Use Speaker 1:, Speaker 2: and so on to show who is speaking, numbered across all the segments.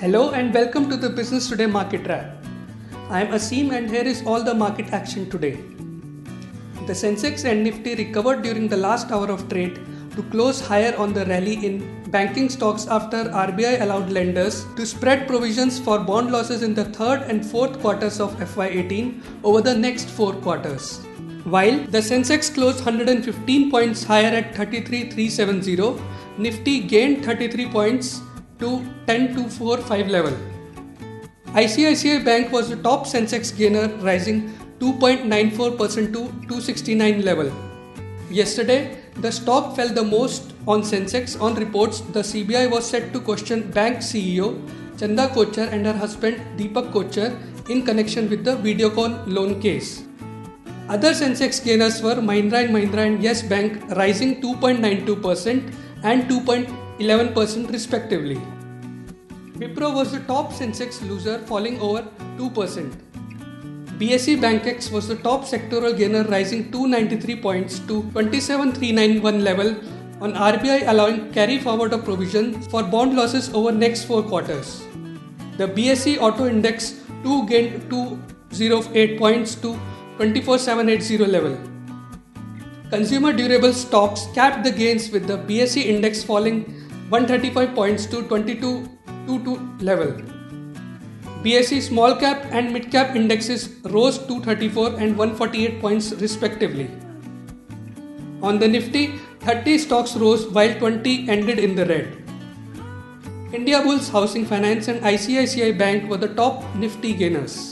Speaker 1: Hello and welcome to the Business Today Market Wrap. I am Asim and here is all the market action today. The Sensex and Nifty recovered during the last hour of trade to close higher on the rally in banking stocks after RBI allowed lenders to spread provisions for bond losses in the third and fourth quarters of FY18 over the next 4 quarters. While the Sensex closed 115 points higher at 33,370, Nifty gained 33 points to 10,245 level. ICICI Bank was the top Sensex gainer, rising 2.94% to 269 level. Yesterday, the stock fell the most on Sensex on reports the CBI was set to question bank CEO Chanda Kochhar and her husband Deepak Kochhar in connection with the Videocon loan case. Other Sensex gainers were Mahindra & Mahindra and Yes Bank, rising 2.92% and 2.11% respectively. Wipro was the top Sensex loser, falling over 2%. BSE BankX was the top sectoral gainer, rising 293 points to 27,391 level on RBI allowing carry forward of provision for bond losses over next 4 quarters. The BSE Auto Index 2 gained 208 points to 24,780 level. Consumer durable stocks capped the gains with the BSE index falling 135 points to 2222 level. BSE small cap and mid cap indexes rose 234 and 148 points respectively. On the Nifty, 30 stocks rose while 20 ended in the red. Indiabulls Housing Finance and ICICI Bank were the top Nifty gainers.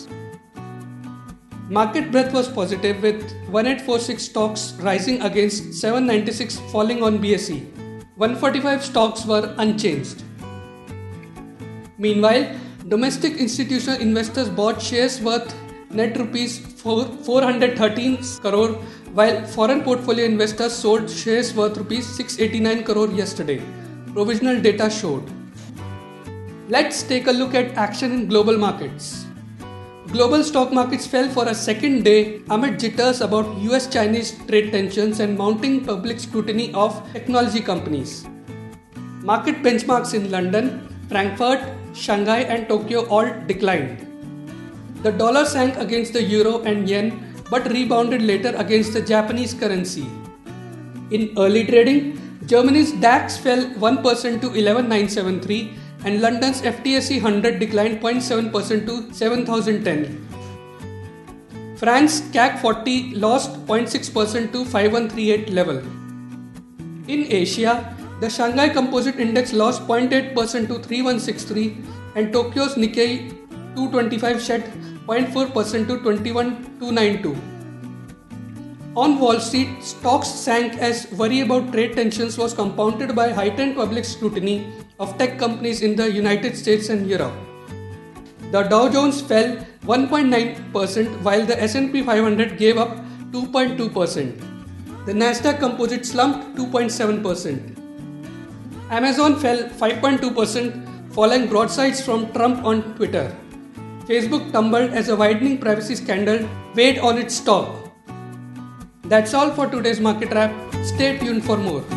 Speaker 1: Market breadth was positive with 1846 stocks rising against 796 falling on BSE. 145 stocks were unchanged. Meanwhile, domestic institutional investors bought shares worth net rupees 413 crore while foreign portfolio investors sold shares worth rupees 689 crore yesterday, provisional data showed. Let's take a look at action in global markets. Global stock markets fell for a second day amid jitters about US-Chinese trade tensions and mounting public scrutiny of technology companies. Market benchmarks in London, Frankfurt, Shanghai and Tokyo all declined. The dollar sank against the euro and yen but rebounded later against the Japanese currency. In early trading, Germany's DAX fell 1% to 11,973 and London's FTSE 100 declined 0.7% to 7,010. France CAC 40 lost 0.6% to 5138 level. In Asia, the Shanghai Composite Index lost 0.8% to 3163 and Tokyo's Nikkei 225 shed 0.4% to 21292. On Wall Street, stocks sank as worry about trade tensions was compounded by heightened public scrutiny of tech companies in the United States and Europe. The Dow Jones fell 1.9% while the S&P 500 gave up 2.2%. The Nasdaq Composite slumped 2.7%. Amazon fell 5.2% following broadsides from Trump on Twitter. Facebook tumbled as a widening privacy scandal weighed on its stock. That's all for today's market wrap. Stay tuned for more.